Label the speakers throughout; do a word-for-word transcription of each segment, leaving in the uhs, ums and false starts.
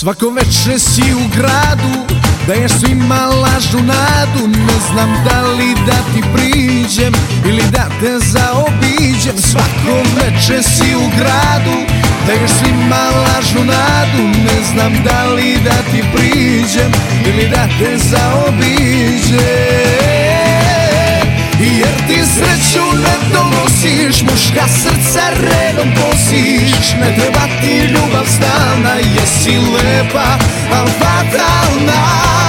Speaker 1: Svako veče si u gradu, daješ svima lažnu nadu. Ne znam da li da ti priđem ili da te zaobiđem. Svako veče si u gradu, daješ svima lažnu nadu. Ne znam da li da ti priđem ili da te zaobiđem. Jer ti sreću ne donosiš, muška srca redom kosiš. Ne treba ti ljubav stalna, jesi lepa, al fatalna.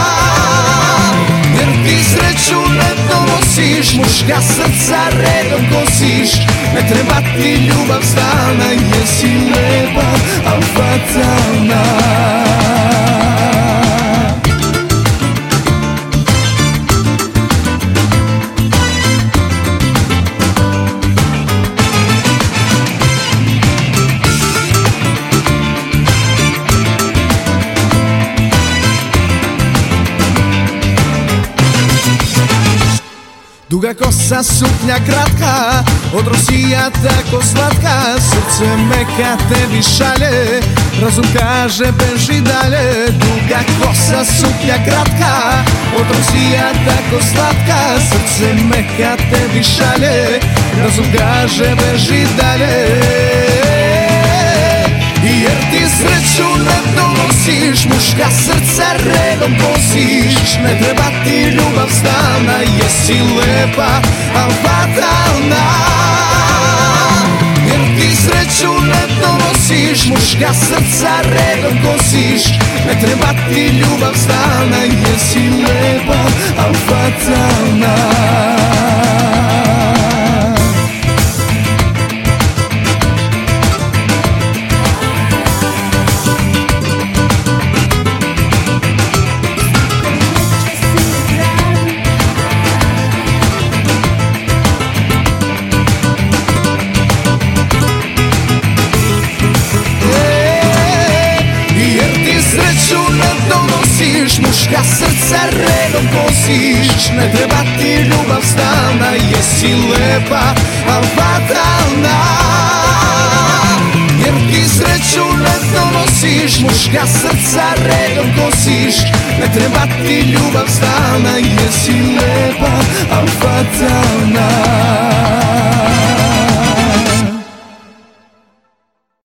Speaker 1: Jer ti sreću ne donosiš, muška srca redom kosiš. Ne treba ti ljubav stalna, jesi lepa, al fatalna. Duga kosa, suknja kratka, od Rosija tako slatka. Srce me ka tebi šalje, razum kaže beži dalje. Duga kosa, suknja kratka, od Rosija tako slatka. Srce me ka tebi šalje, razum kaže beži dalje. Jer ti sreću ne donosiš, muška srca redom kosiš. Ne treba ti ljubav stalna, jesi lepa, al fatalna. Jer ti sreću ne donosiš, muška srca redom kosiš. Ne treba ti ljubav stalna, jesi lepa, al fatalna. Muška srca redom kosiš. Ne treba ti ljubav stalna, jesi lepa, al fatalna. Jer ti sreću ne donosiš, muška srca redom kosiš. Ne treba ti ljubav stalna, jesi lepa, al fatalna.